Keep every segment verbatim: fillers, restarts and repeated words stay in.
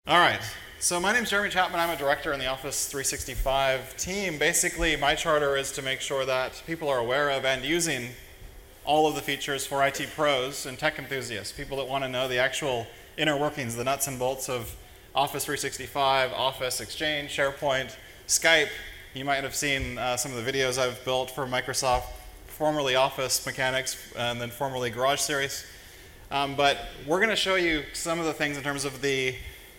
All right, so my name is Jeremy Chapman. I'm a director in the Office three sixty-five team. Basically, my charter is to make sure that people are aware of and using all of the features for I T pros and tech enthusiasts, people that want to know the actual inner workings, the nuts and bolts of Office three sixty-five, Office, Exchange, SharePoint, Skype. You might have seen uh, some of the videos I've built for Microsoft, formerly Office Mechanics, and then formerly Garage Series. Um, but we're going to show you some of the things in terms of the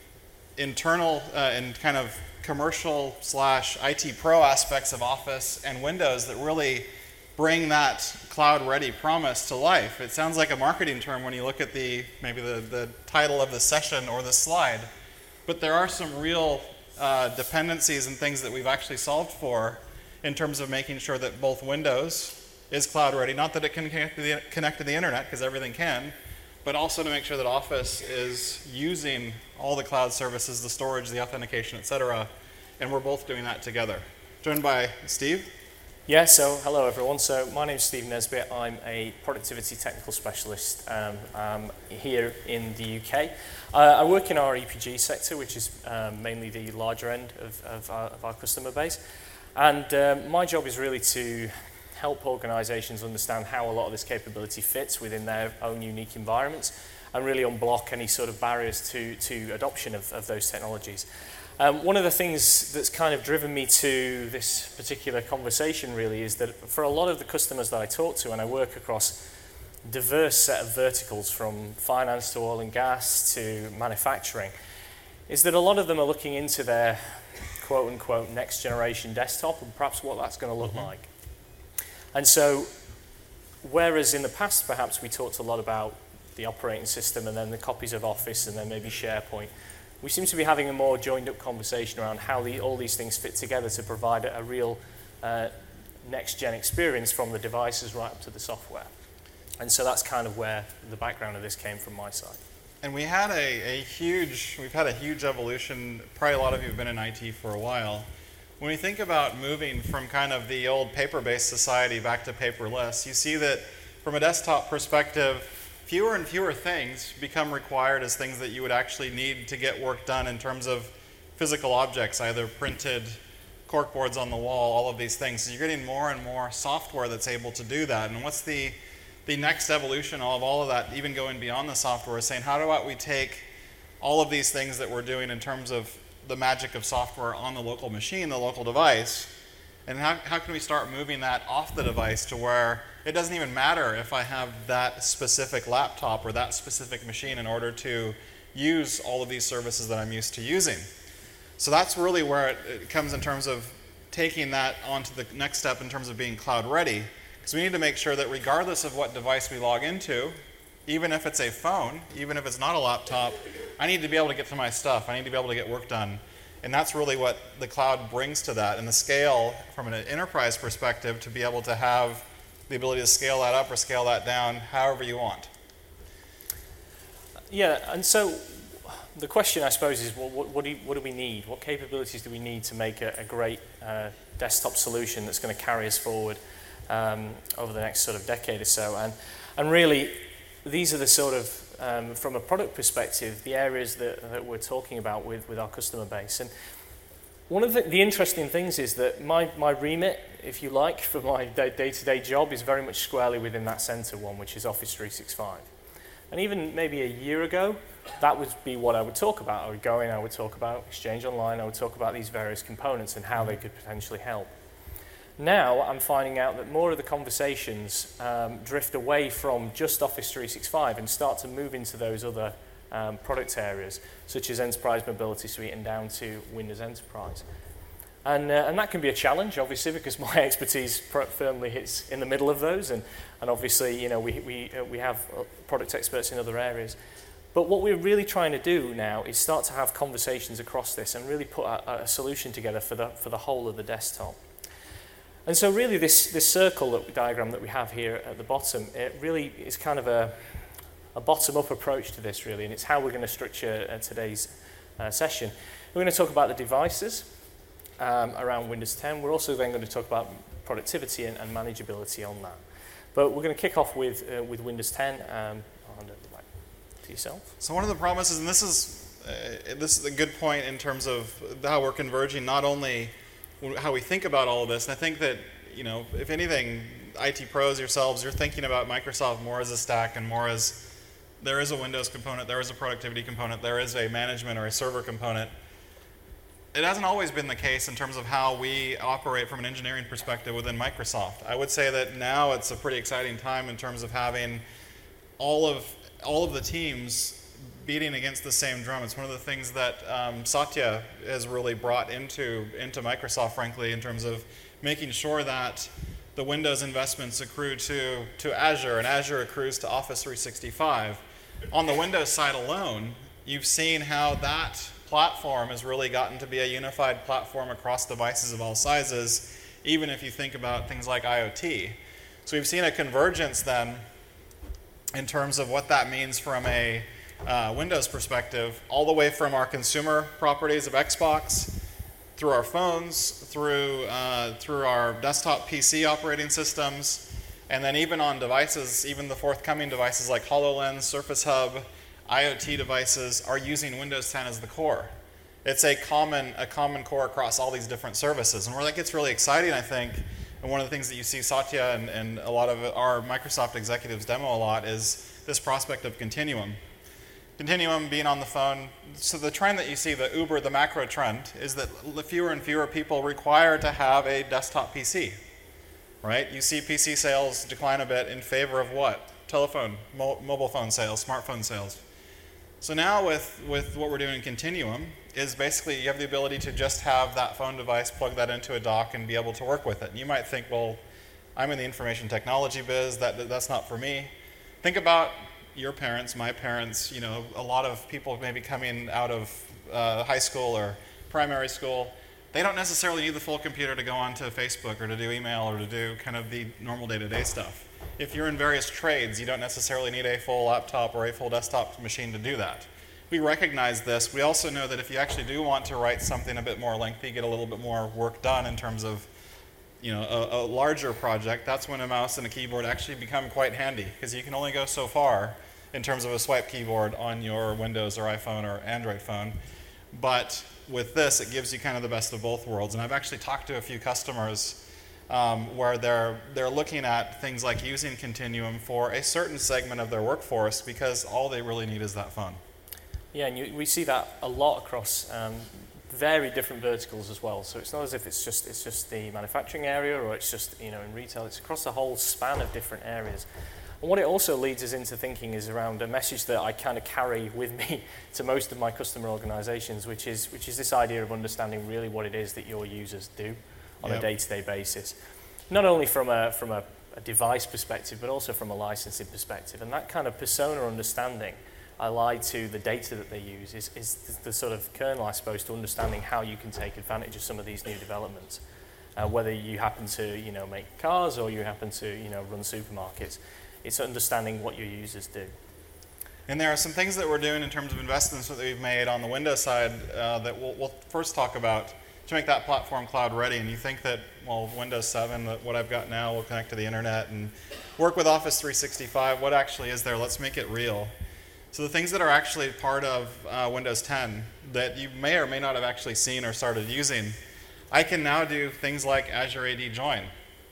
internal uh, and kind of commercial slash I T pro aspects of Office and Windows that really bring that cloud-ready promise to life. It sounds like a marketing term when you look at the maybe the, the title of the session or the slide, but there are some real uh, dependencies and things that we've actually solved for in terms of making sure that both Windows is cloud-ready, not that it can connect to the, connect to the internet, because everything can, but also to make sure that Office is using all the cloud services, the storage, the authentication, et cetera, and we're both doing that together. Joined by Steve. Yeah, so hello everyone. So my name is Steve Nesbitt. I'm a productivity technical specialist um, um, here in the U K. Uh, I work in our E P G sector, which is um, mainly the larger end of, of, our, of our customer base. And um, my job is really to help organizations understand how a lot of this capability fits within their own unique environments and really unblock any sort of barriers to, to adoption of, of those technologies. Um, one of the things that's kind of driven me to this particular conversation really is that for a lot of the customers that I talk to, and I work across a diverse set of verticals from finance to oil and gas to manufacturing, is that a lot of them are looking into their quote unquote next generation desktop and perhaps what that's going to look mm-hmm. like. And so, whereas in the past perhaps we talked a lot about the operating system and then the copies of Office and then maybe SharePoint, we seem to be having a more joined up conversation around how the, all these things fit together to provide a, a real uh, next-gen experience from the devices right up to the software. And so that's kind of where the background of this came from my side. And we had a, a huge, we've had a huge evolution. Probably a lot of you have been in I T for a while. When we think about moving from kind of the old paper-based society back to paperless, you see that from a desktop perspective, fewer and fewer things become required as things that you would actually need to get work done in terms of physical objects, either printed, corkboards on the wall, all of these things. So you're getting more and more software that's able to do that. And what's the, the next evolution of all of that, even going beyond the software, is saying how do we take all of these things that we're doing in terms of the magic of software on the local machine, the local device, and how, how can we start moving that off the device to where it doesn't even matter if I have that specific laptop or that specific machine in order to use all of these services that I'm used to using. So that's really where it, it comes in terms of taking that onto the next step in terms of being cloud ready, because we need to make sure that regardless of what device we log into, even if it's a phone, even if it's not a laptop, I need to be able to get to my stuff. I need to be able to get work done. And that's really what the cloud brings to that. And the scale, from an enterprise perspective, to be able to have the ability to scale that up or scale that down however you want. Yeah, and so the question, I suppose, is well, what, what, do you, what do we need? What capabilities do we need to make a, a great uh, desktop solution that's going to carry us forward um, over the next sort of decade or so? And, and really, these are the sort of, um, from a product perspective, the areas that, that we're talking about with, with our customer base. And one of the, the interesting things is that my, my remit, if you like, for my day-to-day job is very much squarely within that center one, which is Office three sixty-five. And even maybe a year ago, that would be what I would talk about. I would go in, I would talk about Exchange Online, I would talk about these various components and how they could potentially help. Now I'm finding out that more of the conversations um, drift away from just Office three sixty-five and start to move into those other um, product areas, such as Enterprise Mobility Suite and down to Windows Enterprise. And, uh, and that can be a challenge, obviously, because my expertise firmly hits in the middle of those, and, and obviously, you know, we, we, uh, we have product experts in other areas. But what we're really trying to do now is start to have conversations across this and really put a, a solution together for the, for the whole of the desktop. And so really this, this circle that, diagram that we have here at the bottom, it really is kind of a, a bottom-up approach to this, really, and it's how we're going to structure uh, today's uh, session. We're going to talk about the devices um, around Windows ten. We're also then going to talk about productivity and, and manageability on that. But we're going to kick off with, uh, with Windows ten. Um, I'll hand it back to yourself. So one of the promises, and this is uh, this is a good point in terms of how we're converging, not only how we think about all of this, and I think that, you know, if anything, I T pros yourselves, you're thinking about Microsoft more as a stack and more as there is a Windows component, there is a productivity component, there is a management or a server component. It hasn't always been the case in terms of how we operate from an engineering perspective within Microsoft. I would say that now it's a pretty exciting time in terms of having all of all of the teams beating against the same drum. It's one of the things that um, Satya has really brought into into Microsoft, frankly, in terms of making sure that the Windows investments accrue to to Azure, and Azure accrues to Office three sixty-five. On the Windows side alone, you've seen how that platform has really gotten to be a unified platform across devices of all sizes, even if you think about things like IoT. So we've seen a convergence then in terms of what that means from a uh, Windows perspective, all the way from our consumer properties of Xbox, through our phones, through, uh, through our desktop P C operating systems, and then even on devices, even the forthcoming devices like HoloLens, Surface Hub, IoT devices are using Windows ten as the core. It's a common, a common core across all these different services. And where that gets really exciting, I think, and one of the things that you see Satya and, and a lot of our Microsoft executives demo a lot is this prospect of Continuum. Continuum being on the phone. So the trend that you see, the Uber, the macro trend, is that fewer and fewer people require to have a desktop P C, right? You see P C sales decline a bit in favor of what? Telephone, mo mobile phone sales, smartphone sales. So now with, with what we're doing in Continuum is basically you have the ability to just have that phone device, plug that into a dock, and be able to work with it. And you might think, well, I'm in the information technology biz, that, that's not for me. Think about your parents, my parents, you know, a lot of people maybe coming out of uh, high school or primary school. They don't necessarily need the full computer to go onto Facebook or to do email or to do kind of the normal day-to-day stuff. If you're in various trades, you don't necessarily need a full laptop or a full desktop machine to do that. We recognize this. We also know that if you actually do want to write something a bit more lengthy, get a little bit more work done in terms of, you know, a, a larger project, that's when a mouse and a keyboard actually become quite handy, because you can only go so far in terms of a swipe keyboard on your Windows or iPhone or Android phone. But with this, it gives you kind of the best of both worlds. And I've actually talked to a few customers Um, where they're, they're looking at things like using Continuum for a certain segment of their workforce because all they really need is that phone. Yeah, and you, we see that a lot across um, very different verticals as well. So it's not as if it's just, it's just the manufacturing area or it's just, you know, in retail. It's across the whole span of different areas. And what it also leads us into thinking is around a message that I kind of carry with me to most of my customer organizations, which is, which is this idea of understanding really what it is that your users do on yep. a day-to-day basis, not only from a from a, a device perspective, but also from a licensing perspective. And that kind of persona understanding, allied to the data that they use, is, is the, the sort of kernel, I suppose, to understanding how you can take advantage of some of these new developments. Uh, whether you happen to, you know, make cars or you happen to, you know, run supermarkets, it's understanding what your users do. And there are some things that we're doing in terms of investments that we've made on the Windows side uh, that we'll, we'll first talk about to make that platform cloud ready. And you think that, well, Windows seven, that what I've got now will connect to the internet and work with Office three sixty-five. What actually is there? Let's make it real. So the things that are actually part of uh, Windows ten that you may or may not have actually seen or started using, I can now do things like Azure A D Join.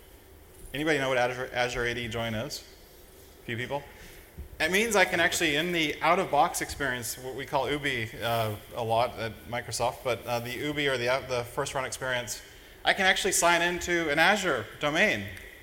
Anybody know what Azure, Azure A D Join is? A few people? It means I can actually, in the out-of-box experience, what we call U B I uh, a lot at Microsoft, but uh, the U B I or the, the first-run experience, I can actually sign into an Azure domain.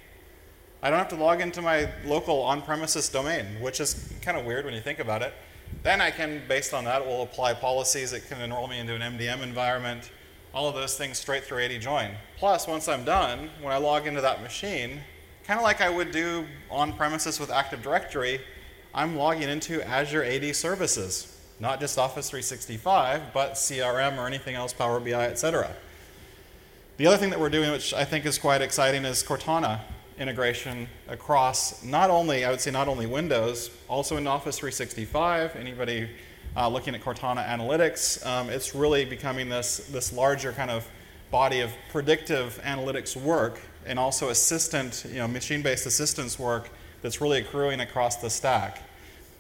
I don't have to log into my local on-premises domain, which is kind of weird when you think about it. Then I can, based on that, it will apply policies. It can enroll me into an M D M environment, all of those things straight through A D Join. Plus, once I'm done, when I log into that machine, kind of like I would do on-premises with Active Directory, I'm logging into Azure A D services, not just Office three sixty-five, but C R M or anything else, Power B I, et cetera. The other thing that we're doing, which I think is quite exciting, is Cortana integration across not only, I would say not only Windows, also in Office three sixty-five. Anybody uh, looking at Cortana Analytics, um, it's really becoming this, this larger kind of body of predictive analytics work and also assistant, you know, machine-based assistance work that's really accruing across the stack.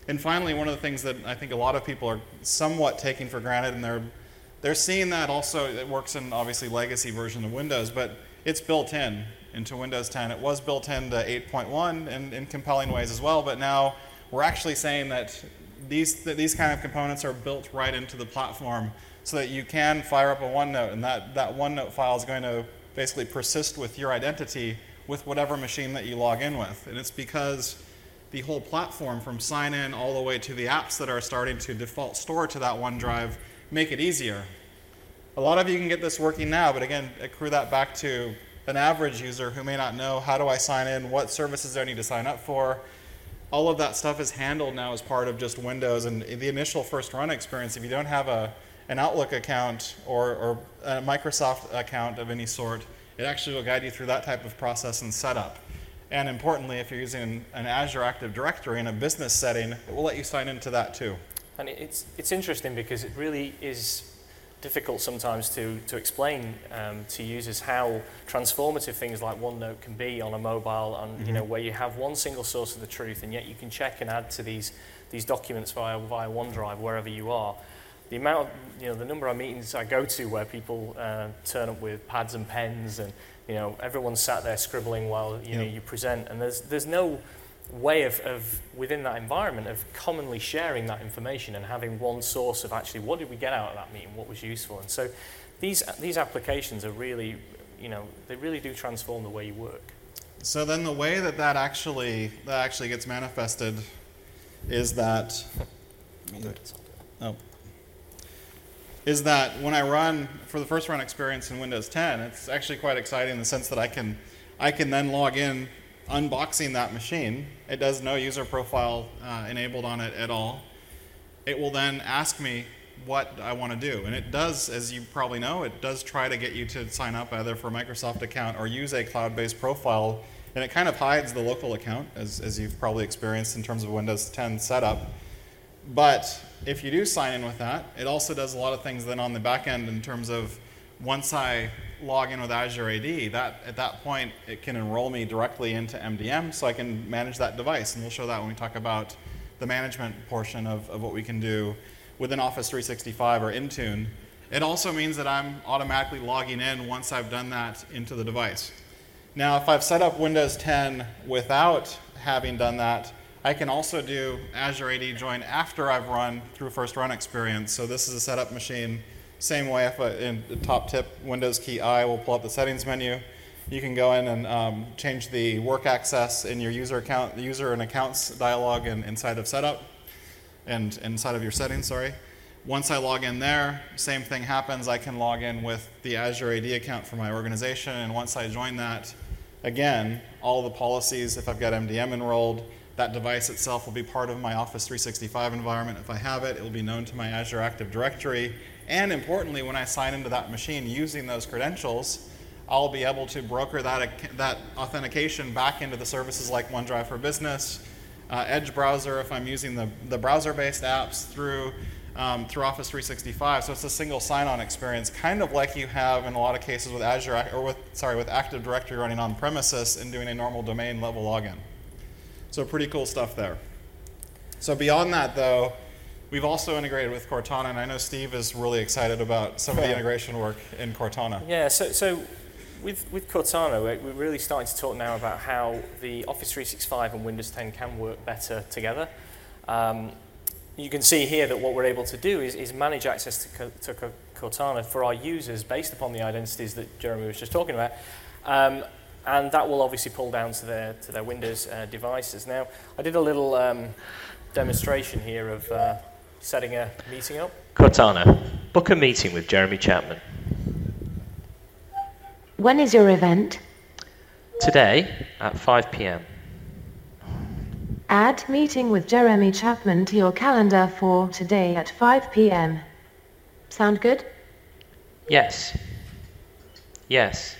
And finally, one of the things that I think a lot of people are somewhat taking for granted, and they're they're seeing that also, it works in obviously legacy version of Windows, but it's built in into Windows ten. It was built into eight point one in, in compelling ways as well, but now we're actually saying that these that these kind of components are built right into the platform so that you can fire up a OneNote, and that, that OneNote file is going to basically persist with your identity with whatever machine that you log in with. And it's because the whole platform, from sign-in all the way to the apps that are starting to default store to that OneDrive, make it easier. A lot of you can get this working now, but again, accrue that back to an average user who may not know, how do I sign in, what services do I need to sign up for. All of that stuff is handled now as part of just Windows, and the initial first run experience, if you don't have a, an Outlook account or, or a Microsoft account of any sort, it actually will guide you through that type of process and setup. And importantly, if you're using an Azure Active Directory in a business setting, it will let you sign into that too. And it's, it's interesting because it really is difficult sometimes to, to explain um, to users how transformative things like OneNote can be on a mobile, and mm-hmm. you know, where you have one single source of the truth, and yet you can check and add to these, these documents via, via OneDrive wherever you are. The amount of, you know, the number of meetings I go to where people uh, turn up with pads and pens, and you know, everyone's sat there scribbling while you know yep. you present, and there's there's no way of, of within that environment of commonly sharing that information and having one source of actually what did we get out of that meeting, what was useful. And so these these applications are really, you know, they really do transform the way you work. So then the way that that actually that actually gets manifested is that oh. is that when I run, for the first run experience in Windows ten, it's actually quite exciting in the sense that I can, I can then log in unboxing that machine. It does no user profile uh, enabled on it at all. It will then ask me what I want to do. And it does, as you probably know, it does try to get you to sign up either for a Microsoft account or use a cloud-based profile. And it kind of hides the local account, as, as you've probably experienced in terms of Windows ten setup. But if you do sign in with that, it also does a lot of things then on the back end in terms of once I log in with Azure A D, that at that point it can enroll me directly into M D M so I can manage that device. And we'll show that when we talk about the management portion of, of what we can do within Office three sixty-five or Intune. It also means that I'm automatically logging in once I've done that into the device. Now, if I've set up Windows ten without having done that, I can also do Azure A D join after I've run through first run experience. So this is a setup machine. Same way, if I, in the top tip, Windows key I will pull up the settings menu. You can go in and um, change the work access in your user account, user and accounts dialog in, inside of setup, and inside of your settings, sorry. Once I log in there, same thing happens. I can log in with the Azure A D account for my organization, and once I join that, again, all the policies, if I've got M D M enrolled, that device itself will be part of my Office three sixty-five environment. If I have it, it will be known to my Azure Active Directory. And importantly, when I sign into that machine using those credentials, I'll be able to broker that, that authentication back into the services like OneDrive for Business, uh, Edge browser if I'm using the, the browser-based apps through, um, through Office three sixty-five. So it's a single sign-on experience, kind of like you have in a lot of cases with Azure, or with, sorry, with Active Directory running on premises and doing a normal domain level login. So pretty cool stuff there. So beyond that, though, we've also integrated with Cortana, and I know Steve is really excited about some of the integration work in Cortana. Yeah, so, so with, with Cortana, we're, we're really starting to talk now about how the Office three sixty-five and Windows ten can work better together. Um, you can see here that what we're able to do is, is manage access to, to Cortana for our users based upon the identities that Jeremy was just talking about. Um, and that will obviously pull down to their, to their Windows uh, devices. Now, I did a little um, demonstration here of uh, setting a meeting up. Cortana, book a meeting with Jeremy Chapman. When is your event? Today at five p m Add meeting with Jeremy Chapman to your calendar for today at five p m Sound good? Yes. Yes.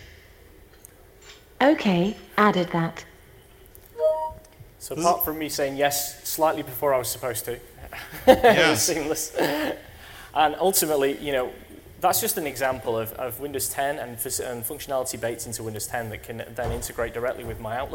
Okay, added that. So apart from me saying yes slightly before I was supposed to, Yes. it was seamless. And ultimately, you know, that's just an example of, of Windows ten and, and functionality baked into Windows ten that can then integrate directly with my Outlook.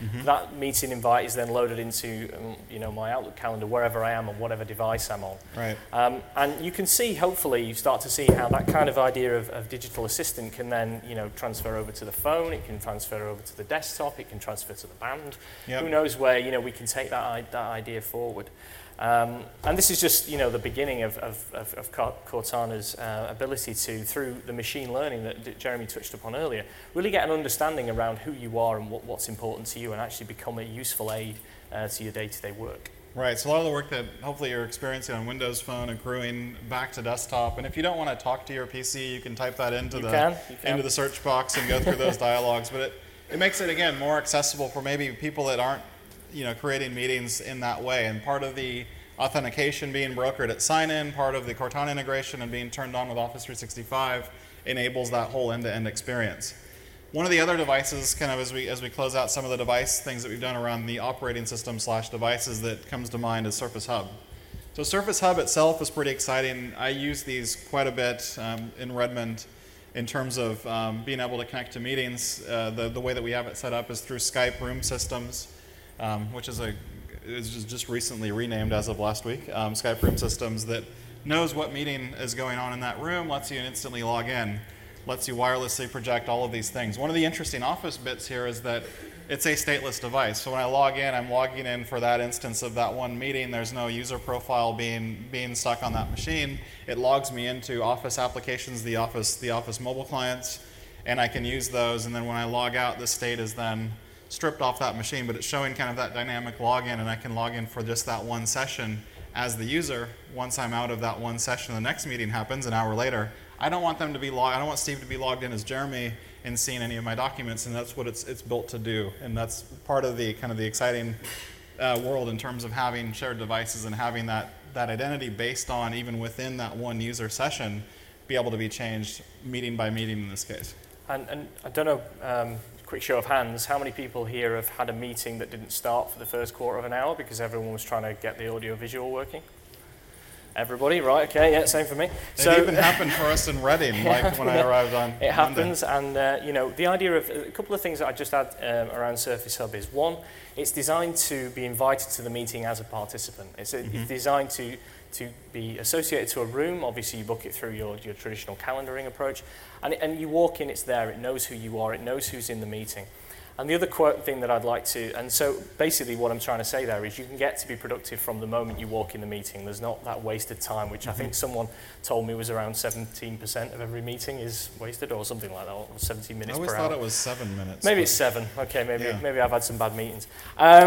Mm-hmm. That meeting invite is then loaded into um, you know, my Outlook calendar wherever I am on whatever device I'm on. Right. Um, and you can see, hopefully, you start to see how that kind of idea of, of digital assistant can then, you know, transfer over to the phone, it can transfer over to the desktop, it can transfer to the band. Yep. Who knows where, you know, we can take that, that idea forward. Um, and this is just, you know, the beginning of, of, of, of Cortana's uh, ability to, through the machine learning that Jeremy touched upon earlier, really get an understanding around who you are and what, what's important to you and actually become a useful aid uh, to your day-to-day work. Right, so a lot of the work that hopefully you're experiencing on Windows Phone accruing back to desktop, and if you don't want to talk to your P C, you can type that into, you the, can, you can. into the search box and go through those dialogues, but it, it makes it, again, more accessible for maybe people that aren't, you know, creating meetings in that way, and part of the authentication being brokered at sign-in, part of the Cortana integration and being turned on with Office three sixty-five enables that whole end-to-end experience. One of the other devices, kind of as we as we close out some of the device things that we've done around the operating system slash devices that comes to mind is Surface Hub. So Surface Hub itself is pretty exciting. I use these quite a bit um, in Redmond in terms of um, being able to connect to meetings. Uh, the, the way that we have it set up is through Skype Room Systems, um, which is a is just recently renamed as of last week, um, Skype Room Systems, that knows what meeting is going on in that room, lets you instantly log in, lets you wirelessly project all of these things. One of the interesting Office bits here is that it's a stateless device. So when I log in, I'm logging in for that instance of that one meeting. There's no user profile being being stuck on that machine. It logs me into Office applications, the Office, the Office mobile clients, and I can use those. And then when I log out, the state is then stripped off that machine, but it's showing kind of that dynamic login, and I can log in for just that one session as the user. Once I'm out of that one session, the next meeting happens an hour later. I don't want them to be logged. I don't want Steve to be logged in as Jeremy and seeing any of my documents, and that's what it's it's built to do. And that's part of the kind of the exciting uh, world in terms of having shared devices and having that that identity based on, even within that one user session, be able to be changed meeting by meeting in this case. And, and I don't know. Um, Quick show of hands, how many people here have had a meeting that didn't start for the first quarter of an hour because everyone was trying to get the audio visual working? Everybody, right, okay, yeah, same for me. It so, even happened for us in Reading, like when I arrived on It happens, Monday. and uh, you know, the idea of, a couple of things that I just add um, around Surface Hub is, one, it's designed to be invited to the meeting as a participant. It's, a, mm-hmm. it's designed to to be associated to a room. Obviously, you book it through your, your traditional calendaring approach. And, and you walk in, it's there, it knows who you are, it knows who's in the meeting. And the other quote thing that I'd like to, and so basically what I'm trying to say there is you can get to be productive from the moment you walk in the meeting. There's not that wasted time, which mm-hmm. I think someone told me was around seventeen percent of every meeting is wasted, or something like that, or seventeen minutes per hour. I always thought it was seven minutes. Maybe it's seven. Okay, maybe yeah. maybe I've had some bad meetings. Um,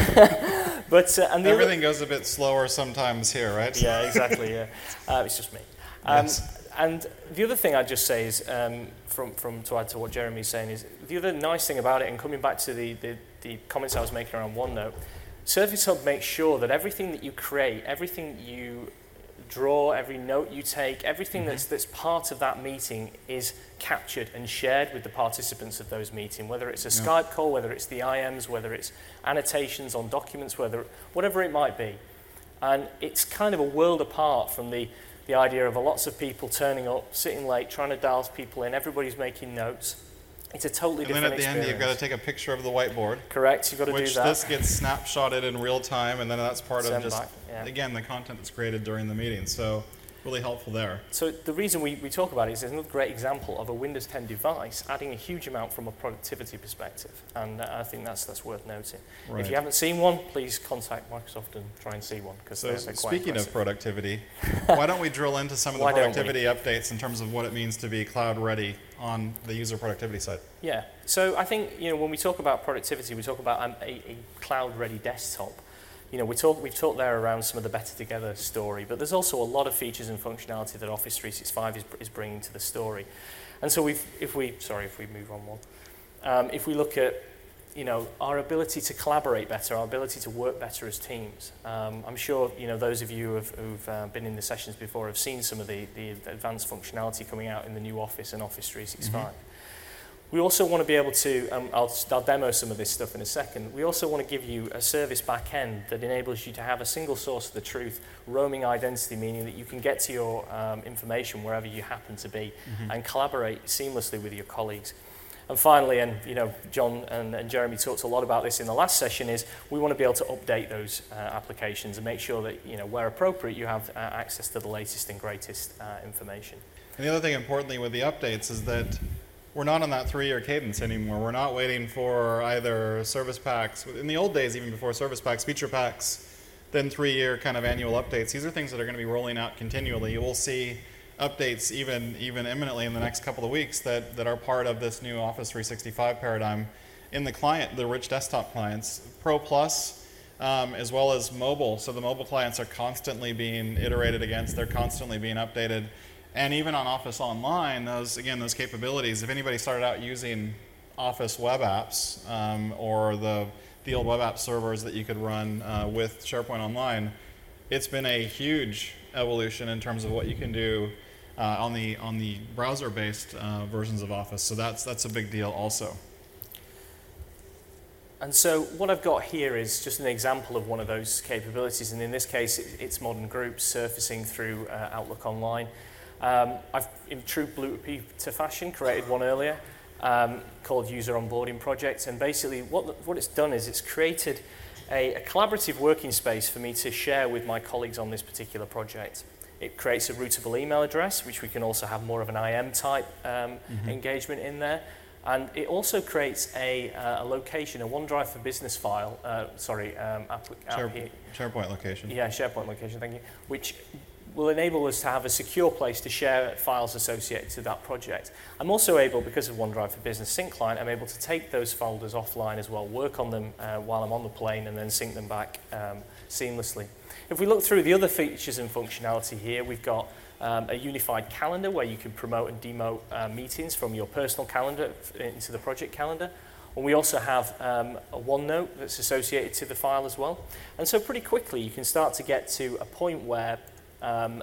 but uh, and the Everything other, goes a bit slower sometimes here, right? Yeah, exactly, yeah. Uh, it's just me. Um, yes. And the other thing I'd just say is, um, from, from to add to what Jeremy's saying, is the other nice thing about it, and coming back to the, the, the comments I was making around OneNote, Surface Hub makes sure that everything that you create, everything you draw, every note you take, everything mm-hmm. that's, that's part of that meeting is captured and shared with the participants of those meetings, whether it's a yeah. Skype call, whether it's the I Ms, whether it's annotations on documents, whether whatever it might be. And it's kind of a world apart from the the idea of a lots of people turning up, sitting late, trying to dial people in, everybody's making notes. It's a totally and different experience. And then at the end, you've got to take a picture of the whiteboard. Correct, you've got to do that. Which this gets snapshotted in real time, and then that's part Send of just, back, yeah. again, the content that's created during the meeting. So really helpful there. So the reason we, we talk about it is there's another great example of a Windows ten device adding a huge amount from a productivity perspective, and uh, I think that's that's worth noting. Right. If you haven't seen one, please contact Microsoft and try and see one, because so they're, they're quite speaking impressive. of productivity, why don't we drill into some of the Why don't we? productivity updates in terms of what it means to be cloud ready on the user productivity side? Yeah, so I think, you know, when we talk about productivity, we talk about um, a, a cloud ready desktop. You know, we talk, we've talked there around some of the Better Together story, but there's also a lot of features and functionality that Office three sixty-five is, is bringing to the story. And so we've, if we, sorry, if we move on one, um, if we look at, you know, our ability to collaborate better, our ability to work better as teams. Um, I'm sure, you know, those of you who have, who've uh, been in the sessions before have seen some of the, the advanced functionality coming out in the new Office and Office three sixty-five. Mm-hmm. We also want to be able to, um, I'll, I'll demo some of this stuff in a second, we also want to give you a service back-end that enables you to have a single source of the truth, roaming identity, meaning that you can get to your um, information wherever you happen to be mm-hmm. and collaborate seamlessly with your colleagues. And finally, and you know, John and, and Jeremy talked a lot about this in the last session, is we want to be able to update those uh, applications and make sure that, you know, where appropriate, you have uh, access to the latest and greatest uh, information. And the other thing, importantly, with the updates is that we're not on that three-year cadence anymore. We're not waiting for either service packs. In the old days, even before service packs, feature packs, then three-year kind of annual updates. These are things that are going to be rolling out continually. You will see updates even even imminently in the next couple of weeks that, that are part of this new Office three sixty-five paradigm in the client, the rich desktop clients. Pro Plus, um, as well as mobile. So the mobile clients are constantly being iterated against. They're constantly being updated. And even on Office Online, those again, those capabilities, if anybody started out using Office web apps um, or the, the old web app servers that you could run uh, with SharePoint Online, it's been a huge evolution in terms of what you can do uh, on the on the browser-based uh, versions of Office. So that's that's a big deal also. And so what I've got here is just an example of one of those capabilities, and in this case, it's modern groups surfacing through uh, Outlook Online. Um, I've, in true Blue Peter fashion, created one earlier um, called User Onboarding Project, and basically what what it's done is it's created a, a collaborative working space for me to share with my colleagues on this particular project. It creates a routable email address, which we can also have more of an I M type um, mm-hmm. engagement in there. And it also creates a, uh, a location, a OneDrive for Business file, uh, sorry, um, app, Share, app here. SharePoint location. Yeah, SharePoint location, thank you, which will enable us to have a secure place to share files associated to that project. I'm also able, because of OneDrive for Business Sync Client, I'm able to take those folders offline as well, work on them uh, while I'm on the plane, and then sync them back um, seamlessly. If we look through the other features and functionality here, we've got um, a unified calendar where you can promote and demote uh, meetings from your personal calendar into the project calendar. And we also have um, a OneNote that's associated to the file as well. And so pretty quickly you can start to get to a point where um,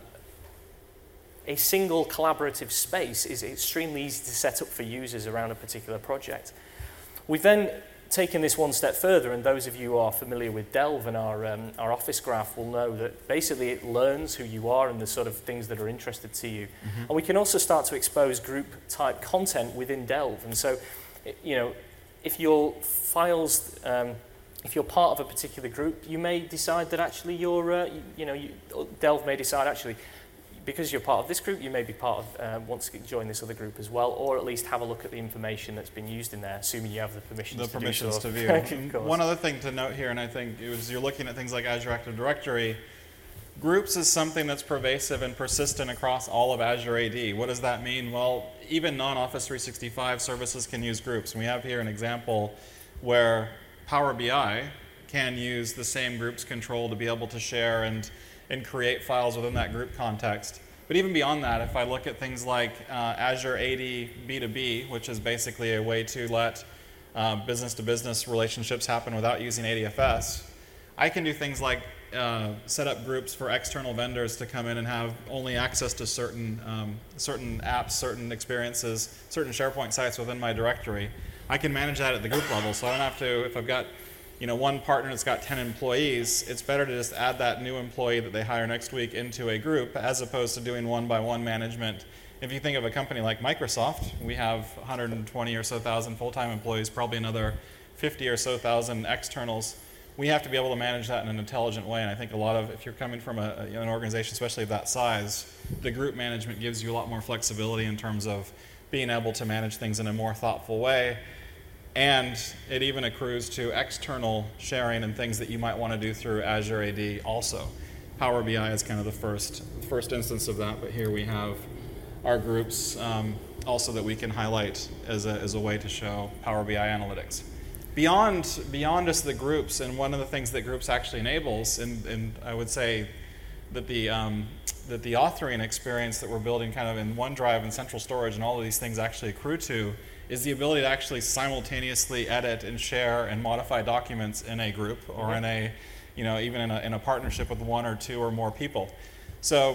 a single collaborative space is extremely easy to set up for users around a particular project. We've then taken this one step further, and those of you who are familiar with Delve and our, um, our Office Graph will know that basically it learns who you are and the sort of things that are interested to you. Mm-hmm. And we can also start to expose group type content within Delve. And so, you know, if your files, um, if you're part of a particular group, you may decide that actually you're, uh, you, you know, you, Delve may decide actually, because you're part of this group, you may be part of, uh, want to join this other group as well, or at least have a look at the information that's been used in there, assuming you have the permissions the to permissions do so. to view. One other thing to note here, and I think it was you're looking at things like Azure Active Directory, groups is something that's pervasive and persistent across all of Azure A D. What does that mean? Well, even non-Office three sixty-five services can use groups. And we have here an example where Power B I can use the same groups control to be able to share and and create files within that group context. But even beyond that, if I look at things like uh, Azure A D B two B, which is basically a way to let uh, business-to-business relationships happen without using A D F S, I can do things like uh, set up groups for external vendors to come in and have only access to certain, um, certain apps, certain experiences, certain SharePoint sites within my directory. I can manage that at the group level, so I don't have to, if I've got you know, one partner that's got ten employees, it's better to just add that new employee that they hire next week into a group as opposed to doing one-by-one management. If you think of a company like Microsoft, we have one hundred twenty or so thousand full-time employees, probably another fifty or so thousand externals. We have to be able to manage that in an intelligent way, and I think a lot of, if you're coming from a, an organization, especially of that size, the group management gives you a lot more flexibility in terms of being able to manage things in a more thoughtful way. And it even accrues to external sharing and things that you might want to do through Azure A D also. Power B I is kind of the first, first instance of that, but here we have our groups um, also that we can highlight as a, as a way to show Power B I analytics. Beyond, beyond just the groups, and one of the things that groups actually enables, and, and I would say that the, um, that the authoring experience that we're building kind of in OneDrive and central storage and all of these things actually accrue to, is the ability to actually simultaneously edit and share and modify documents in a group or mm-hmm. in a, you know, even in a, in a partnership with one or two or more people. So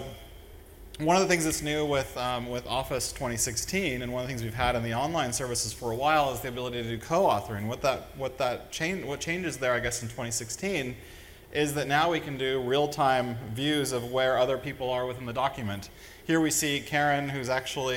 one of the things that's new with, um, with Office twenty sixteen, and one of the things we've had in the online services for a while, is the ability to do co-authoring. What that, what that change, what changes there, I guess, in twenty sixteen, is that now we can do real-time views of where other people are within the document. Here we see Karen, who's actually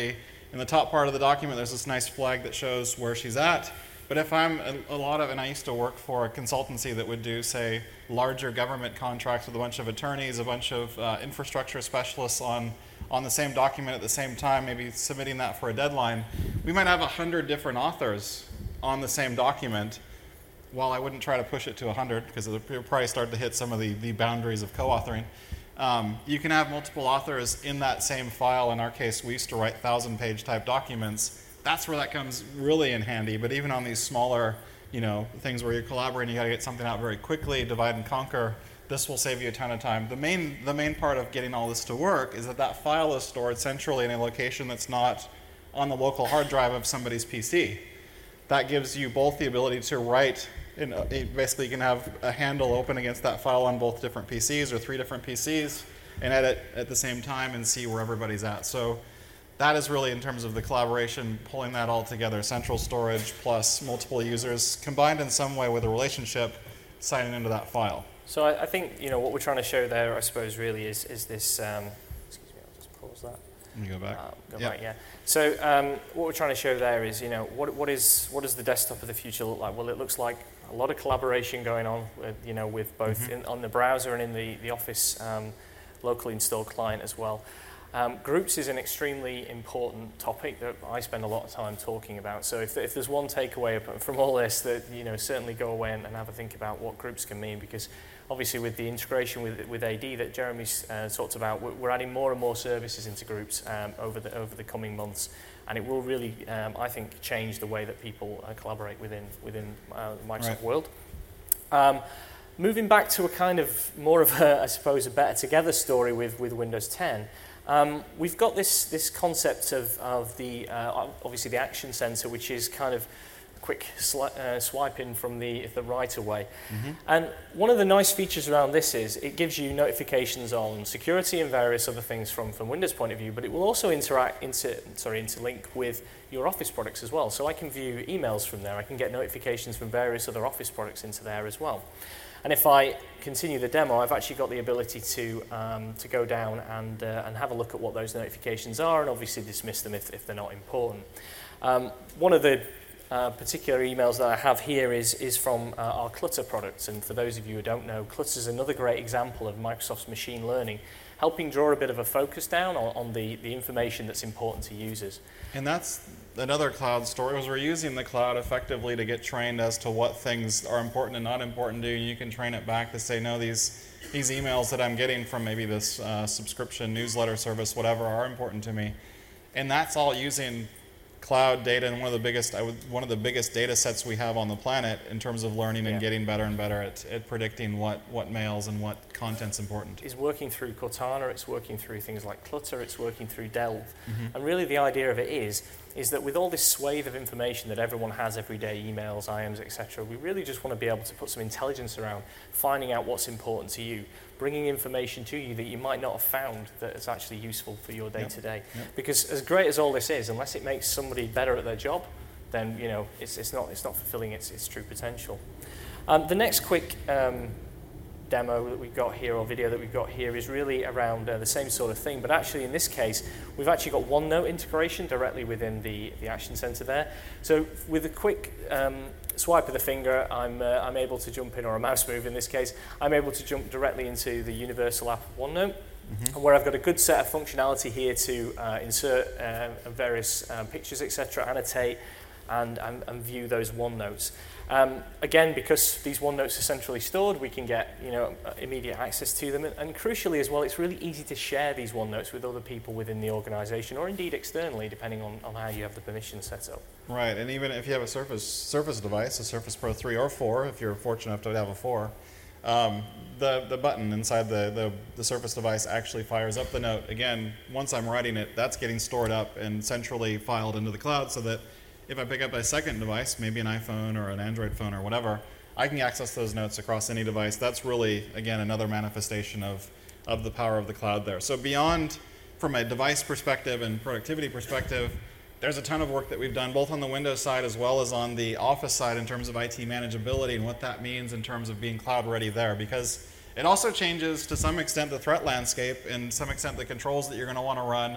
In the top part of the document, there's this nice flag that shows where she's at. But if I'm a, a lot of, and I used to work for a consultancy that would do, say, larger government contracts with a bunch of attorneys, a bunch of uh, infrastructure specialists on, on the same document at the same time, maybe submitting that for a deadline, we might have a hundred different authors on the same document. While I wouldn't try to push it to a hundred, because it would probably start to hit some of the, the boundaries of co-authoring. Um, you can have multiple authors in that same file. In our case, we used to write thousand-page type documents. That's where that comes really in handy. But even on these smaller, you know, things where you're collaborating, you got to get something out very quickly, divide and conquer. This will save you a ton of time. The main, the main part of getting all this to work is that that file is stored centrally in a location that's not on the local hard drive of somebody's P C. That gives you both the ability to write. In a, basically, you can have a handle open against that file on both different P Cs or three different P Cs and edit at the same time and see where everybody's at. So that is really, in terms of the collaboration, pulling that all together, central storage plus multiple users combined in some way with a relationship signing into that file. So I, I think, you know, what we're trying to show there, I suppose, really is, is this, um, excuse me, I'll just pause that. Let me go back. Uh, go yep. back, yeah. So um, what we're trying to show there is, you know, what, what is what does the desktop of the future look like? Well, it looks like a lot of collaboration going on, with, you know, with both mm-hmm. in, on the browser and in the, the Office um, locally installed client as well. Um, groups is an extremely important topic that I spend a lot of time talking about. So if, if there's one takeaway from all this, that, you know, certainly go away and, and have a think about what groups can mean, because obviously with the integration with with A D that Jeremy's uh, talked about, we're, we're adding more and more services into groups um, over the over the coming months, and it will really, um, I think, change the way that people uh, collaborate within within uh, the Microsoft right. world. Um, moving back to a kind of more of a, I suppose, a better together story with with Windows ten. Um, we've got this this concept of of the uh, obviously the Action Center, which is kind of quick sli- uh, swiping from the the right away. Mm-hmm. And one of the nice features around this is it gives you notifications on security and various other things from from Windows point of view, but it will also interact inter sorry interlink with your Office products as well. So I can view emails from there. I can get notifications from various other Office products into there as well. And if I continue the demo, I've actually got the ability to um, to go down and uh, and have a look at what those notifications are, and obviously dismiss them if, if they're not important. Um, one of the uh, particular emails that I have here is is from uh, our Clutter products, and for those of you who don't know, Clutter is another great example of Microsoft's machine learning, helping draw a bit of a focus down on, on the, the information that's important to users. And that's another cloud story, was we're using the cloud effectively to get trained as to what things are important and not important to you. You can train it back to say, no, these these emails that I'm getting from maybe this uh, subscription newsletter service, whatever, are important to me. And that's all using cloud data, and one of the biggest I would, one of the biggest data sets we have on the planet in terms of learning and yeah. getting better and better at, at predicting what, what mails and what content's important. It's working through Cortana, it's working through things like Clutter, it's working through Delve. Mm-hmm. And really the idea of it is, is that with all this swathe of information that everyone has every day, emails, I Ms, et cetera, we really just want to be able to put some intelligence around finding out what's important to you, bringing information to you that you might not have found that is actually useful for your day-to-day. Yep. Yep. Because as great as all this is, unless it makes somebody better at their job, then, you know, it's, it's, not, it's not fulfilling its, its true potential. Um, the next quick um, demo that we've got here, or video that we've got here, is really around uh, the same sort of thing, but actually in this case we've actually got OneNote integration directly within the, the Action Center there. So with a quick um, swipe of the finger, I'm, uh, I'm able to jump in, or a mouse move in this case, I'm able to jump directly into the universal app of OneNote, mm-hmm. where I've got a good set of functionality here to uh, insert uh, various um, pictures, et cetera, annotate and, and, and view those OneNotes. Um, again, because these OneNotes are centrally stored, we can get, you know, immediate access to them. And, and crucially as well, it's really easy to share these OneNotes with other people within the organization, or indeed externally, depending on, on how you have the permissions set up. Right, and even if you have a Surface Surface device, a Surface Pro three or four, if you're fortunate enough to have a four, um, the, the button inside the, the, the Surface device actually fires up the note. Again, once I'm writing it, that's getting stored up and centrally filed into the cloud, so that if I pick up a second device, maybe an iPhone or an Android phone or whatever, I can access those notes across any device. That's really, again, another manifestation of, of the power of the cloud there. So beyond, from a device perspective and productivity perspective, there's a ton of work that we've done, both on the Windows side as well as on the Office side, in terms of I T manageability and what that means in terms of being cloud ready there. Because it also changes, to some extent, the threat landscape, and to some extent the controls that you're going to want to run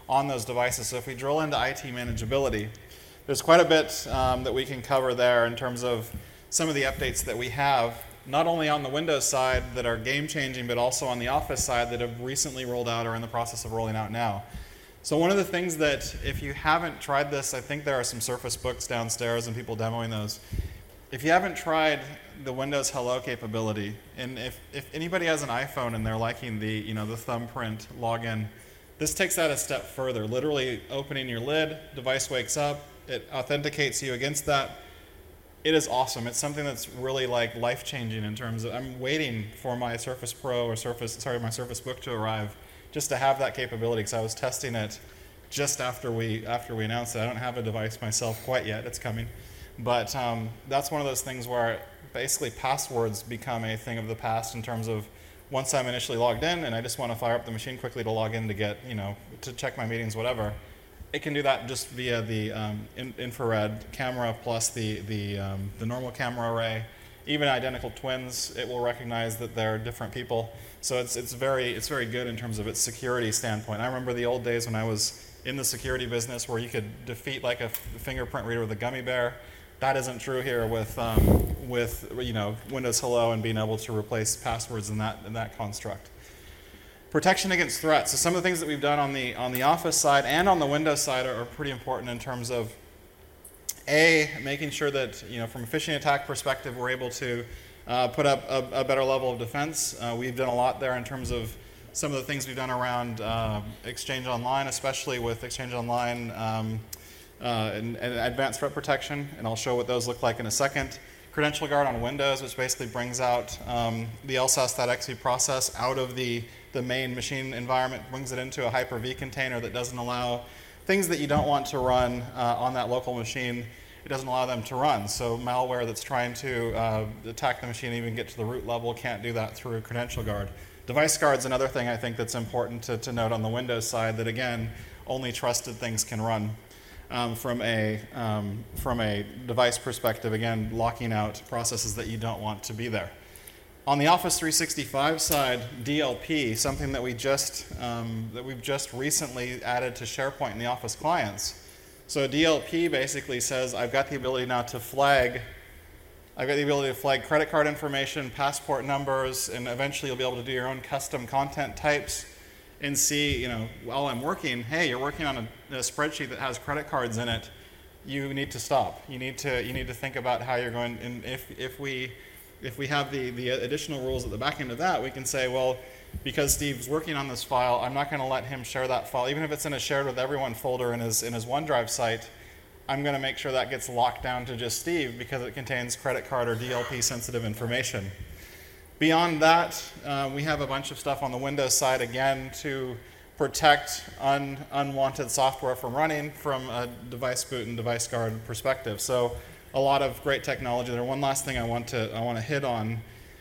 on those devices. So if we drill into I T manageability, there's quite a bit um, that we can cover there in terms of some of the updates that we have, not only on the Windows side that are game-changing, but also on the Office side that have recently rolled out or are in the process of rolling out now. So one of the things that, if you haven't tried this, I think there are some Surface Books downstairs and people demoing those. If you haven't tried the Windows Hello capability, and if, if anybody has an iPhone and they're liking the, you know, the thumbprint login, this takes that a step further. Literally opening your lid, device wakes up, it authenticates you against that. It is awesome. It's something that's really like life-changing in terms of, I'm waiting for my Surface Pro or Surface, sorry, my Surface Book to arrive just to have that capability, because I was testing it just after we after we announced it. I don't have a device myself quite yet. It's coming. But um, that's one of those things where basically passwords become a thing of the past in terms of once I'm initially logged in and I just want to fire up the machine quickly to log in to get, you know, to check my meetings, whatever. It can do that just via the um, in, infrared camera plus the the, um, the normal camera array. Even identical twins, it will recognize that they're different people. So it's it's very it's very good in terms of its security standpoint. I remember the old days when I was in the security business where you could defeat like a fingerprint reader with a gummy bear. That isn't true here with um, with you know Windows Hello and being able to replace passwords in that in that construct. Protection against threats. So some of the things that we've done on the on the Office side and on the Windows side are, are pretty important in terms of A, making sure that, you know, from a phishing attack perspective, we're able to uh, put up a, a better level of defense. Uh, we've done a lot there in terms of some of the things we've done around uh, Exchange Online, especially with Exchange Online um, uh, and, and advanced threat protection, and I'll show what those look like in a second. Credential Guard on Windows, which basically brings out um, the L S A S.exe process out of the, the main machine environment, brings it into a Hyper-V container that doesn't allow things that you don't want to run uh, on that local machine. It doesn't allow them to run. So malware that's trying to uh, attack the machine, even get to the root level, can't do that through Credential Guard. Device Guard's another thing I think that's important to, to note on the Windows side, that again, only trusted things can run. Um, from a um, from a device perspective, again, locking out processes that you don't want to be there. On the Office three sixty-five side, D L P, something that we just um, that we've just recently added to SharePoint in the Office clients. So D L P basically says I've got the ability now to flag. I've got the ability to flag credit card information, passport numbers, and eventually you'll be able to do your own custom content types. And see, you know, while I'm working, hey, you're working on a, a spreadsheet that has credit cards in it. You need to stop. You need to you need to think about how you're going. And if if we if we have the the additional rules at the back end of that, we can say, well, because Steve's working on this file, I'm not going to let him share that file, even if it's in a shared with everyone folder in his in his OneDrive site. I'm going to make sure that gets locked down to just Steve because it contains credit card or D L P sensitive information. Beyond that, uh, we have a bunch of stuff on the Windows side, again, to protect un unwanted software from running from a device boot and device guard perspective. So a lot of great technology there. One last thing I want to, I want to hit on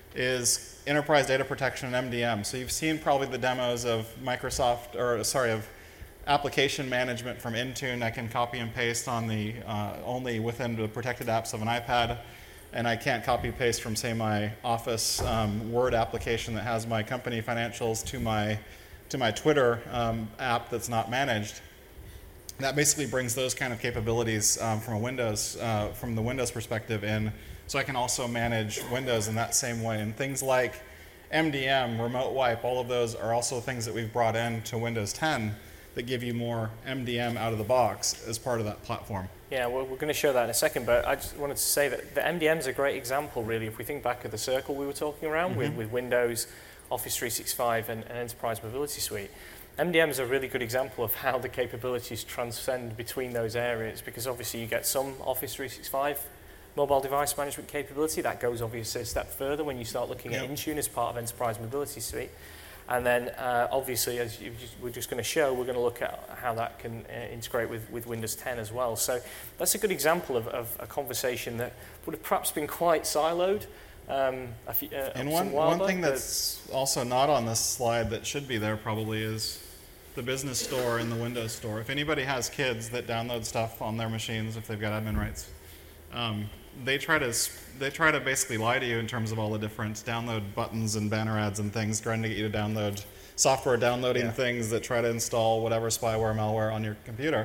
is enterprise data protection and M D M. So you've seen probably the demos of Microsoft, or sorry, of application management from Intune. I can copy and paste on the, uh, only within the protected apps of an iPad. And I can't copy paste from, say, my Office um, Word application that has my company financials to my to my Twitter um, app that's not managed. That basically brings those kind of capabilities um, from a Windows uh, from the Windows perspective in, so I can also manage Windows in that same way. And things like M D M, Remote Wipe, all of those are also things that we've brought in to Windows ten that give you more M D M out of the box as part of that platform. Yeah, well, we're going to show that in a second, but I just wanted to say that the M D M is a great example, really, if we think back of the circle we were talking around mm-hmm. with, with Windows, Office three sixty-five, and, and Enterprise Mobility Suite. M D M is a really good example of how the capabilities transcend between those areas, because obviously you get some Office three sixty-five mobile device management capability. That goes obviously a step further when you start looking yep. at Intune as part of Enterprise Mobility Suite. And then, uh, obviously, as you just, we're just going to show, we're going to look at how that can uh, integrate with, with Windows ten as well. So that's a good example of, of a conversation that would have perhaps been quite siloed. Um, a few, uh, and one, one thing that's also not on this slide that should be there probably is the business store and the Windows store. If anybody has kids that download stuff on their machines, if they've got admin rights, um, they try to they try to basically lie to you in terms of all the different download buttons and banner ads and things, trying to get you to download software, downloading Yeah. things that try to install whatever spyware, malware on your computer.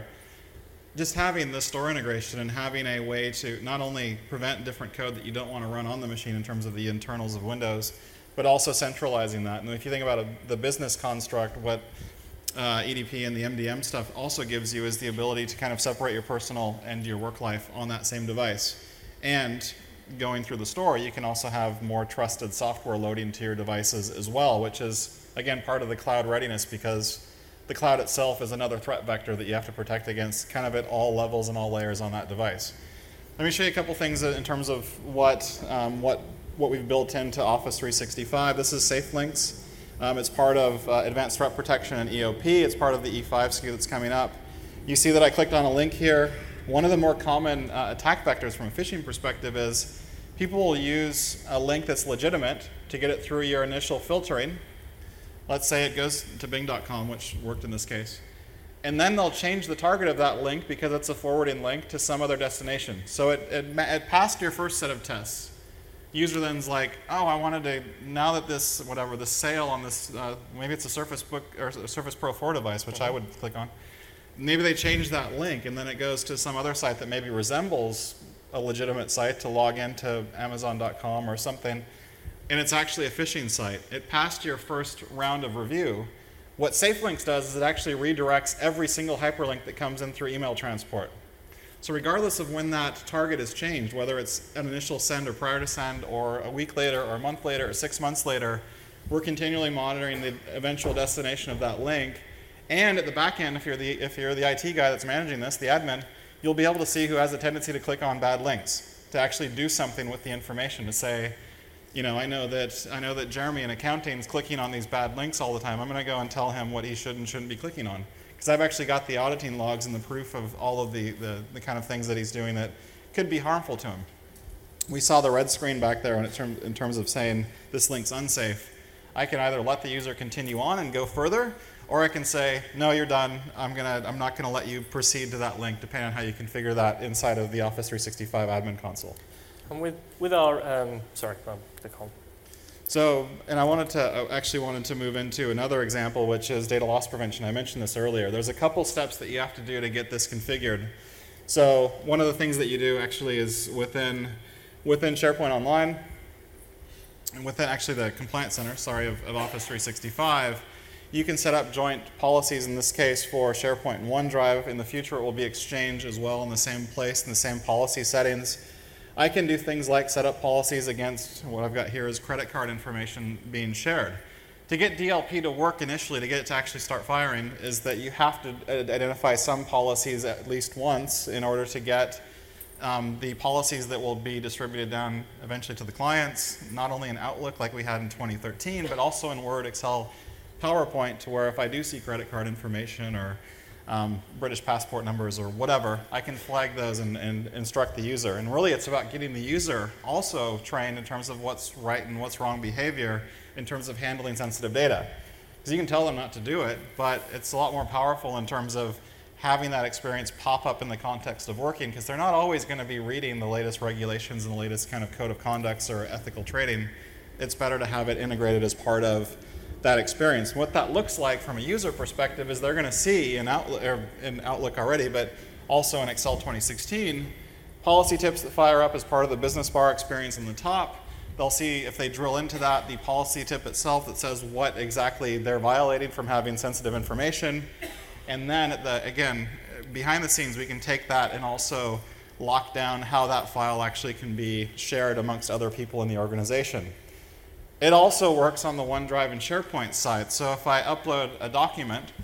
Just having the store integration and having a way to not only prevent different code that you don't want to run on the machine in terms of the internals of Windows, but also centralizing that. And if you think about a, the business construct, what uh, E D P and the M D M stuff also gives you is the ability to kind of separate your personal and your work life on that same device. And going through the store, you can also have more trusted software loading to your devices as well, which is, again, part of the cloud readiness, because the cloud itself is another threat vector that you have to protect against kind of at all levels and all layers on that device. Let me show you a couple things in terms of what, um, what, what we've built into Office three sixty-five. This is SafeLinks. Um, it's part of uh, Advanced Threat Protection and E O P. It's part of the E five S K U that's coming up. You see that I clicked on a link here. One of the more common uh, attack vectors from a phishing perspective is people will use a link that's legitimate to get it through your initial filtering. Let's say it goes to bing dot com, which worked in this case. And then they'll change the target of that link because it's a forwarding link to some other destination. So it, it, it passed your first set of tests. User then's like, oh, I wanted to, now that this, whatever, the sale on this, uh, maybe it's a Surface Book or a Surface Pro four device, which I would click on. Maybe they change that link and then it goes to some other site that maybe resembles a legitimate site to log into amazon dot com or something. And it's actually a phishing site. It passed your first round of review. What SafeLinks does is it actually redirects every single hyperlink that comes in through email transport. So regardless of when that target is changed, whether it's an initial send or prior to send or a week later or a month later or six months later, we're continually monitoring the eventual destination of that link. And at the back end, if you're the, if you're the I T guy that's managing this, the admin, you'll be able to see who has a tendency to click on bad links, to actually do something with the information, to say, you know, I know that I know that Jeremy in accounting is clicking on these bad links all the time. I'm going to go and tell him what he should and shouldn't be clicking on, because I've actually got the auditing logs and the proof of all of the, the, the kind of things that he's doing that could be harmful to him. We saw the red screen back there in, term, in terms of saying this link's unsafe. I can either let the user continue on and go further, or I can say, no, you're done. I'm gonna, I'm not going to let you proceed to that link, depending on how you configure that inside of the Office three sixty-five admin console. And with, with our, um, sorry, um, click on. So, and I wanted to, I actually wanted to move into another example, which is data loss prevention. I mentioned this earlier. There's a couple steps that you have to do to get this configured. So one of the things that you do actually is within, within SharePoint Online, and within actually the Compliance Center, sorry, of, of Office three sixty-five, you can set up joint policies, in this case for SharePoint and OneDrive. In the future, it will be Exchange as well in the same place, in the same policy settings. I can do things like set up policies against what I've got here is credit card information being shared. To get D L P to work initially, to get it to actually start firing, is that you have to identify some policies at least once in order to get um, the policies that will be distributed down eventually to the clients, not only in Outlook like we had in twenty thirteen, but also in Word, Excel, PowerPoint, to where if I do see credit card information or um, British passport numbers or whatever, I can flag those and, and instruct the user. And really it's about getting the user also trained in terms of what's right and what's wrong behavior in terms of handling sensitive data. Because you can tell them not to do it, but it's a lot more powerful in terms of having that experience pop up in the context of working, because they're not always going to be reading the latest regulations and the latest kind of code of conducts or ethical trading. It's better to have it integrated as part of that experience. What that looks like from a user perspective is they're going to see in Outlook, or in Outlook already, but also in Excel twenty sixteen, policy tips that fire up as part of the business bar experience in the top. They'll see, if they drill into that, the policy tip itself that says what exactly they're violating from having sensitive information. And then, at the, again, behind the scenes, we can take that and also lock down how that file actually can be shared amongst other people in the organization. It also works on the OneDrive and SharePoint side. So if I upload a document,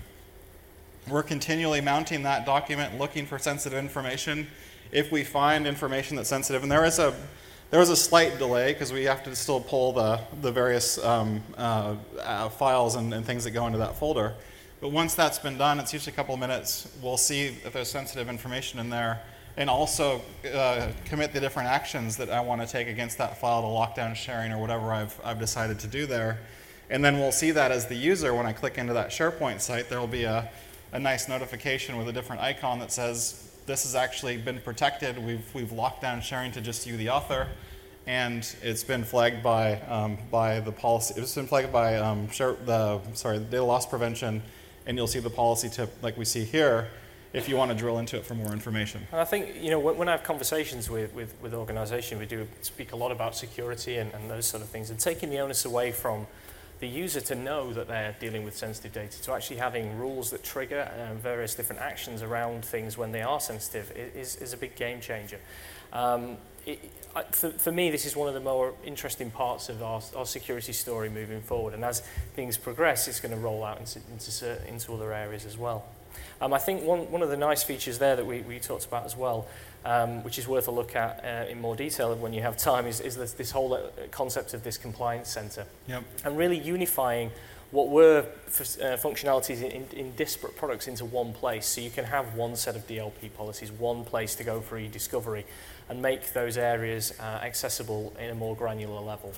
we're continually mounting that document, looking for sensitive information. If we find information that's sensitive, and there is a there is a slight delay because we have to still pull the the various um, uh, uh, files and, and things that go into that folder. But once that's been done, it's usually a couple of minutes. We'll see if there's sensitive information in there, and also uh, commit the different actions that I want to take against that file to lock down sharing or whatever I've, I've decided to do there. And then we'll see that as the user, when I click into that SharePoint site, there will be a, a nice notification with a different icon that says, this has actually been protected. We've, we've locked down sharing to just you, the author, and it's been flagged by, um, by the policy, it's been flagged by um, share, the, sorry, the data loss prevention, and you'll see the policy tip like we see here, if you want to drill into it for more information. And I think, you know, when, when I have conversations with, with, with organizations, we do speak a lot about security and, and those sort of things, and taking the onus away from the user to know that they're dealing with sensitive data, to actually having rules that trigger um, various different actions around things when they are sensitive is, is a big game changer. Um, it, I, for, for me, this is one of the more interesting parts of our, our security story moving forward, and as things progress, it's going to roll out into, into, into other areas as well. Um, I think one, one of the nice features there that we, we talked about as well, um, which is worth a look at uh, in more detail when you have time, is, is this, this whole uh, concept of this compliance center. Yep. And really unifying what were f uh, functionalities in, in disparate products into one place, so you can have one set of D L P policies, one place to go for e-discovery, and make those areas uh, accessible in a more granular level.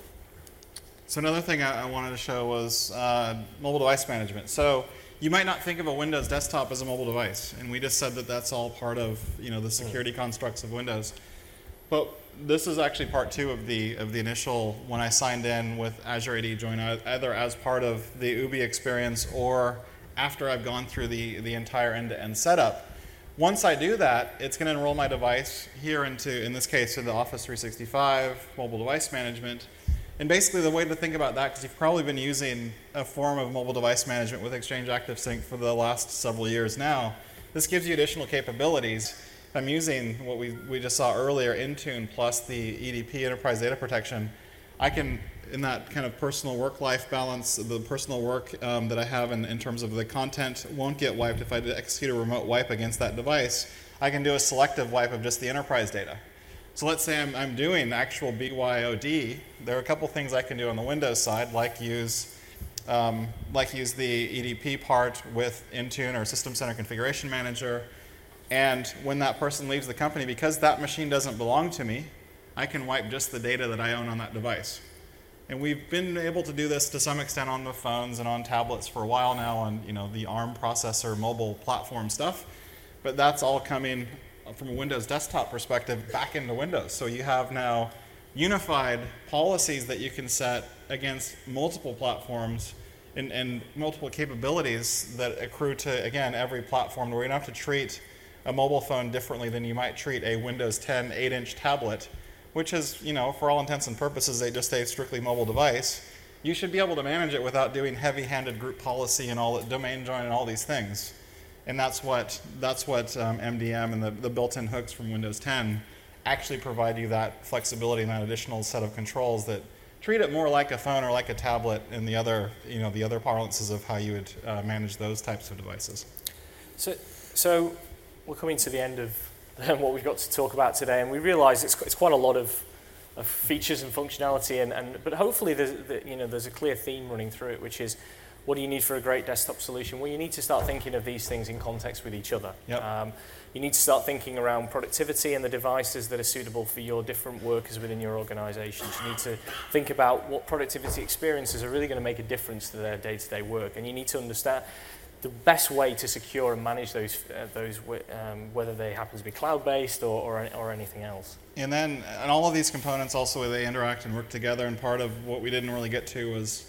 So another thing I, I wanted to show was uh, mobile device management. So you might not think of a Windows desktop as a mobile device, and we just said that that's all part of, you know, the security mm. constructs of Windows. But this is actually part two of the of the initial when I signed in with Azure A D Join, either as part of the U B I experience or after I've gone through the the entire end-to-end setup. Once I do that, it's going to enroll my device here into, in this case, to the Office three sixty-five mobile device management. And basically the way to think about that, because you've probably been using a form of mobile device management with Exchange ActiveSync for the last several years now, this gives you additional capabilities. I'm using what we, we just saw earlier, Intune plus the E D P, Enterprise Data Protection. I can, in that kind of personal work-life balance, the personal work um, that I have in, in terms of the content won't get wiped if I execute a remote wipe against that device. I can do a selective wipe of just the enterprise data. So let's say I'm, I'm doing actual B Y O D. There are a couple things I can do on the Windows side, like use, um, like use the E D P part with Intune or System Center Configuration Manager. And when that person leaves the company, because that machine doesn't belong to me, I can wipe just the data that I own on that device. And we've been able to do this to some extent on the phones and on tablets for a while now on, you know, the ARM processor mobile platform stuff. But that's all coming from a Windows desktop perspective back into Windows. So you have now unified policies that you can set against multiple platforms and, and multiple capabilities that accrue to, again, every platform, where you don't have to treat a mobile phone differently than you might treat a Windows ten eight inch tablet, which is, you know, for all intents and purposes, a, just a strictly mobile device. You should be able to manage it without doing heavy-handed group policy and all domain join and all these things. And that's what, that's what um, M D M and the, the built-in hooks from Windows ten actually provide you, that flexibility and that additional set of controls that treat it more like a phone or like a tablet and the other, you know, the other parlances of how you would uh, manage those types of devices. So, so we're coming to the end of what we've got to talk about today, and we realize it's, it's quite a lot of, of features and functionality, and, and, but hopefully there's, the, you know, there's a clear theme running through it, which is, what do you need for a great desktop solution? Well, you need to start thinking of these things in context with each other. Yep. Um, you need to start thinking around productivity and the devices that are suitable for your different workers within your organizations. You need to think about what productivity experiences are really going to make a difference to their day-to-day work. And you need to understand the best way to secure and manage those, uh, those um, whether they happen to be cloud-based or, or, or anything else. And then, and all of these components also, they interact and work together, and part of what we didn't really get to was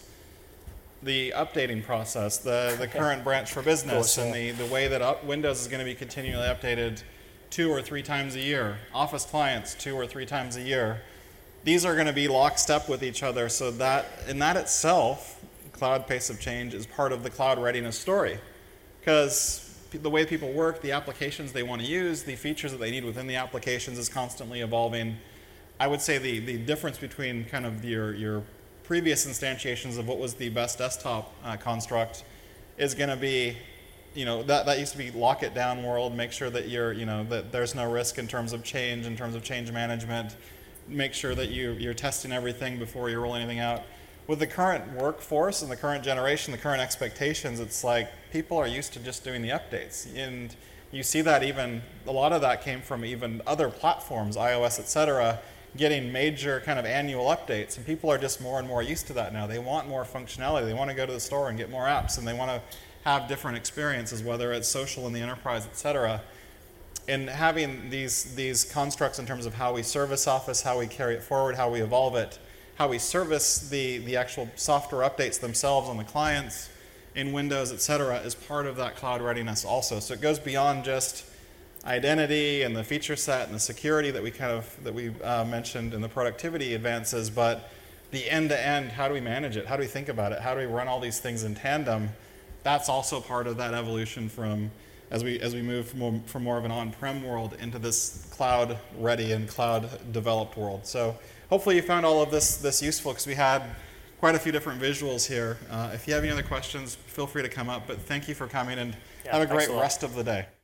the updating process, the, the current branch for business, course, and yeah. the, the way that up Windows is going to be continually updated two or three times a year. Office clients two or three times a year. These are going to be lockstep with each other, so that, in that itself, cloud pace of change is part of the cloud readiness story. Because the way people work, the applications they want to use, the features that they need within the applications is constantly evolving. I would say the, the difference between kind of your, your previous instantiations of what was the best desktop uh, construct is going to be, you know, that, that used to be lock it down world, make sure that you're, you know, that there's no risk in terms of change, in terms of change management, make sure that you, you're testing everything before you roll anything out. With the current workforce and the current generation, the current expectations, it's like people are used to just doing the updates. And you see that even, a lot of that came from even other platforms, iOS, et cetera, getting major kind of annual updates. And people are just more and more used to that now. They want more functionality. They want to go to the store and get more apps, and they want to have different experiences, whether it's social in the enterprise, et cetera. in having these, these constructs in terms of how we service Office, how we carry it forward, how we evolve it, how we service the, the actual software updates themselves on the clients, in Windows, et cetera, is part of that cloud readiness also. So it goes beyond just identity and the feature set and the security that we kind of that we uh, mentioned in the productivity advances, but the end-to-end, how do we manage it? How do we think about it? How do we run all these things in tandem? That's also part of that evolution from as we as we move from more, from more of an on-prem world into this cloud-ready and cloud-developed world. So hopefully you found all of this this useful, because we had quite a few different visuals here. Uh, if you have any other questions, feel free to come up. But thank you for coming, and Yeah, have a thanks great a lot. rest of the day.